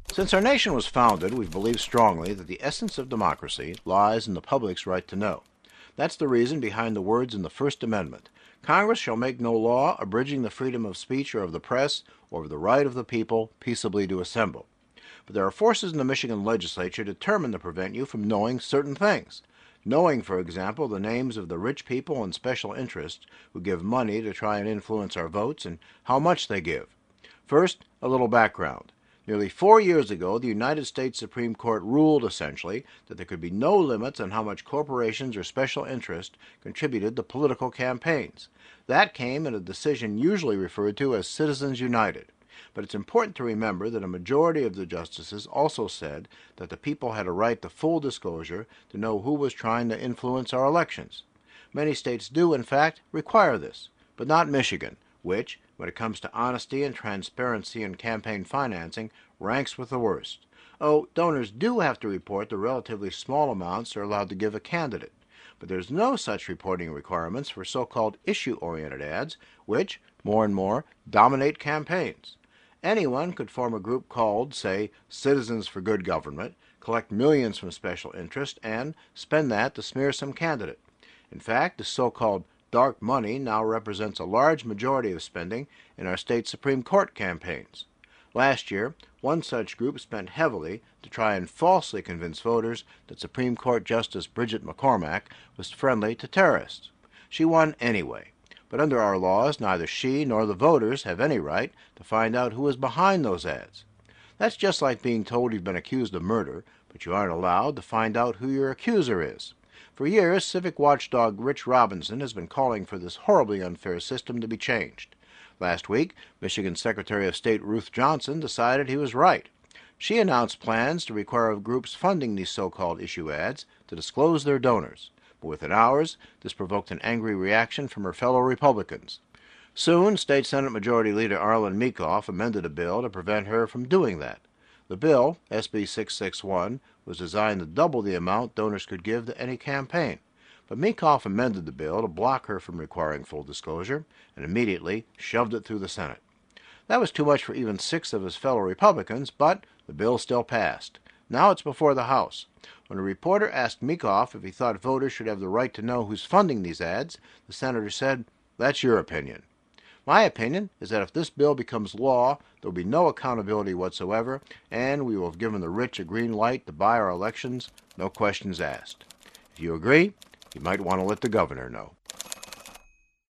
Since our nation was founded, we've believed strongly that the essence of democracy lies in the public's right to know. That's the reason behind the words in the First Amendment. Congress shall make no law abridging the freedom of speech or of the press or of the right of the people peaceably to assemble. But there are forces in the Michigan legislature determined to prevent you from knowing certain things. Knowing, for example, the names of the rich people and special interests who give money to try and influence our votes and how much they give. First, a little background. Nearly 4 years ago, the United States Supreme Court ruled, essentially, that there could be no limits on how much corporations or special interests contributed to political campaigns. That came in a decision usually referred to as Citizens United. But it's important to remember that a majority of the justices also said that the people had a right to full disclosure to know who was trying to influence our elections. Many states do, in fact, require this, but not Michigan, which, when it comes to honesty and transparency in campaign financing, ranks with the worst. Oh, donors do have to report the relatively small amounts they're allowed to give a candidate, but there's no such reporting requirements for so-called issue-oriented ads, which, more and more, dominate campaigns. Anyone could form a group called, say, Citizens for Good Government, collect millions from special interest, and spend that to smear some candidate. In fact, the so-called dark money now represents a large majority of spending in our state Supreme Court campaigns. Last year, one such group spent heavily to try and falsely convince voters that Supreme Court Justice Bridget McCormack was friendly to terrorists. She won anyway, but under our laws, neither she nor the voters have any right to find out who is behind those ads. That's just like being told you've been accused of murder, but you aren't allowed to find out who your accuser is. For years, civic watchdog Rich Robinson has been calling for this horribly unfair system to be changed. Last week, Michigan Secretary of State Ruth Johnson decided he was right. She announced plans to require groups funding these so-called issue ads to disclose their donors. But within hours, this provoked an angry reaction from her fellow Republicans. Soon, State Senate Majority Leader Arlen Meekhof amended a bill to prevent her from doing that. The bill, SB 661, was designed to double the amount donors could give to any campaign. But Meekhof amended the bill to block her from requiring full disclosure and immediately shoved it through the Senate. That was too much for even 6 of his fellow Republicans, but the bill still passed. Now it's before the House. When a reporter asked Meekhof if he thought voters should have the right to know who's funding these ads, the senator said, "That's your opinion." My opinion is that if this bill becomes law, there will be no accountability whatsoever, and we will have given the rich a green light to buy our elections, no questions asked. If you agree, you might want to let the governor know.